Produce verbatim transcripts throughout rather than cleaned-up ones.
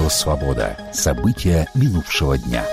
Радио «Свобода». События минувшего дня.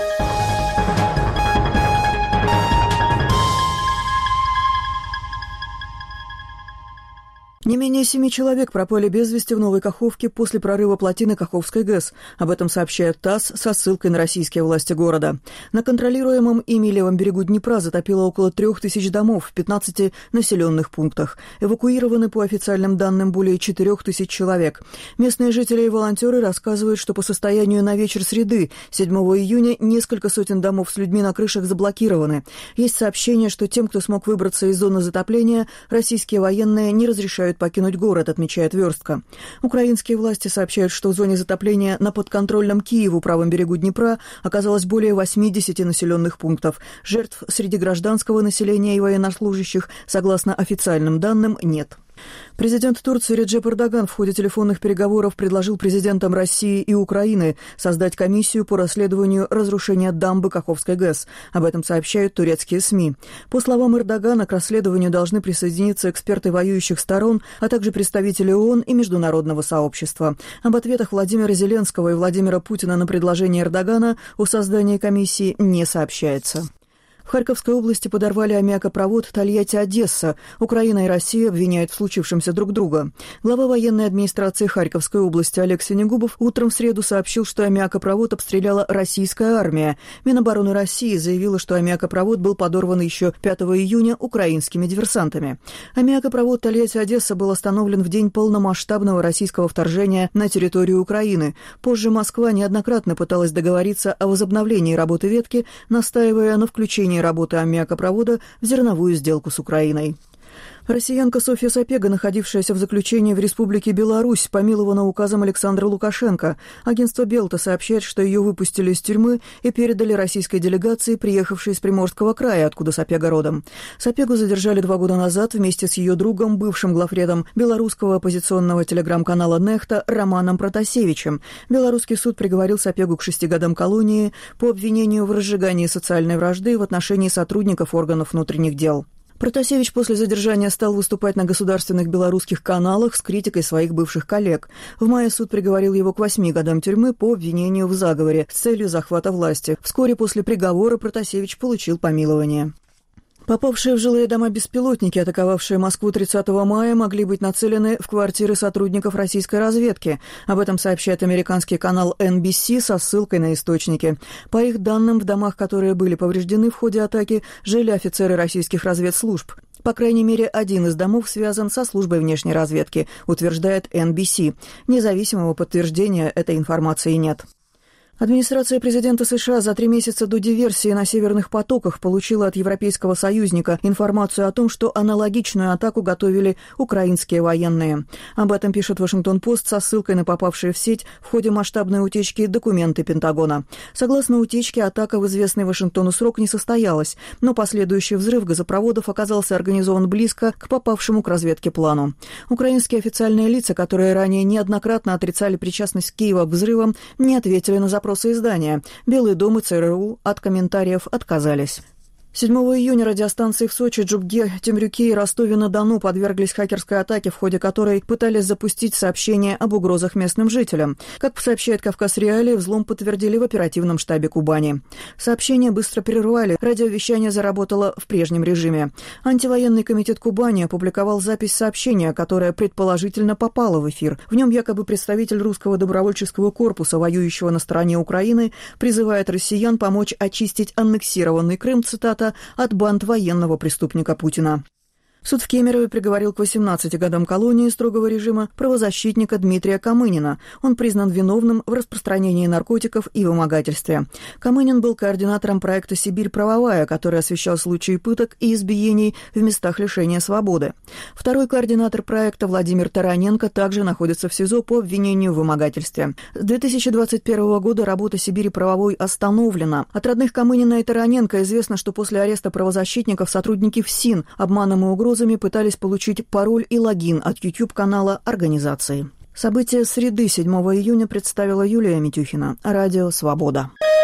Не менее семи человек пропали без вести в Новой Каховке после прорыва плотины Каховской ГЭС. Об этом сообщает ТАСС со ссылкой на российские власти города. На контролируемом ими левом берегу Днепра затопило около трех тысяч домов в пятнадцати населенных пунктах. Эвакуированы, по официальным данным, более четырех тысяч человек. Местные жители и волонтеры рассказывают, что по состоянию на вечер среды, седьмого июня, несколько сотен домов с людьми на крышах заблокированы. Есть сообщение, что тем, кто смог выбраться из зоны затопления, российские военные не разрешают покинуть город, отмечает «Верстка». Украинские власти сообщают, что в зоне затопления на подконтрольном Киеву правом берегу Днепра оказалось более восьмидесяти населенных пунктов. Жертв среди гражданского населения и военнослужащих, согласно официальным данным, нет. Президент Турции Реджеп Эрдоган в ходе телефонных переговоров предложил президентам России и Украины создать комиссию по расследованию разрушения дамбы Каховской ГЭС. Об этом сообщают турецкие СМИ. По словам Эрдогана, к расследованию должны присоединиться эксперты воюющих сторон, а также представители ООН и международного сообщества. Об ответах Владимира Зеленского и Владимира Путина на предложение Эрдогана о создании комиссии не сообщается. В Харьковской области подорвали аммиакопровод Тольятти-Одесса. Украина и Россия обвиняют в случившемся друг друга. Глава военной администрации Харьковской области Олег Синегубов утром в среду сообщил, что аммиакопровод обстреляла российская армия. Минобороны России заявила, что аммиакопровод был подорван еще пятого июня украинскими диверсантами. Аммиакопровод Тольятти-Одесса был остановлен в день полномасштабного российского вторжения на территорию Украины. Позже Москва неоднократно пыталась договориться о возобновлении работы ветки, настаивая на включении работы аммиакопровода в зерновую сделку с Украиной. Россиянка Софья Сапега, находившаяся в заключении в Республике Беларусь, помилована указом Александра Лукашенко. Агентство Белта сообщает, что ее выпустили из тюрьмы и передали российской делегации, приехавшей из Приморского края, откуда Сапега родом. Сапегу задержали два года назад вместе с ее другом, бывшим главредом белорусского оппозиционного телеграм-канала «Нехта» Романом Протасевичем. Белорусский суд приговорил Сапегу к шести годам колонии по обвинению в разжигании социальной вражды в отношении сотрудников органов внутренних дел. Протасевич после задержания стал выступать на государственных белорусских каналах с критикой своих бывших коллег. В мае суд приговорил его к восьми годам тюрьмы по обвинению в заговоре с целью захвата власти. Вскоре после приговора Протасевич получил помилование. Попавшие в жилые дома беспилотники, атаковавшие Москву тридцатого мая, могли быть нацелены в квартиры сотрудников российской разведки. Об этом сообщает американский канал эн би си со ссылкой на источники. По их данным, в домах, которые были повреждены в ходе атаки, жили офицеры российских разведслужб. По крайней мере, один из домов связан со службой внешней разведки, утверждает эн би си. Независимого подтверждения этой информации нет. Администрация президента США за три месяца до диверсии на Северных потоках получила от европейского союзника информацию о том, что аналогичную атаку готовили украинские военные. Об этом пишет Вашингтон-Пост со ссылкой на попавшие в сеть в ходе масштабной утечки документы Пентагона. Согласно утечке, атака в известный Вашингтону срок не состоялась, но последующий взрыв газопроводов оказался организован близко к попавшему к разведке плану. Украинские официальные лица, которые ранее неоднократно отрицали причастность Киева к взрывам, не ответили на запрос издания. Белый дом и ЦРУ от комментариев отказались. седьмого июня радиостанции в Сочи, Джубге, Темрюке и Ростове-на-Дону подверглись хакерской атаке, в ходе которой пытались запустить сообщения об угрозах местным жителям. Как сообщает «Кавказ Реалии», взлом подтвердили в оперативном штабе Кубани. Сообщения быстро прервали, радиовещание заработало в прежнем режиме. Антивоенный комитет Кубани опубликовал запись сообщения, которое предположительно попало в эфир. В нем якобы представитель русского добровольческого корпуса, воюющего на стороне Украины, призывает россиян помочь очистить аннексированный Крым, цитата, от банд военного преступника Путина. Суд в Кемерове приговорил к восемнадцати годам колонии строгого режима правозащитника Дмитрия Камынина. Он признан виновным в распространении наркотиков и вымогательстве. Камынин был координатором проекта «Сибирь правовая», который освещал случаи пыток и избиений в местах лишения свободы. Второй координатор проекта Владимир Тараненко также находится в СИЗО по обвинению в вымогательстве. С две тысячи двадцать первого года работа «Сибири правовой» остановлена. От родных Камынина и Тараненко известно, что после ареста правозащитников сотрудники ФСИН обманом и угрозой пытались получить пароль и логин от YouTube-канала организации. События среды седьмого июня представила Юлия Митюхина. Радио «Свобода».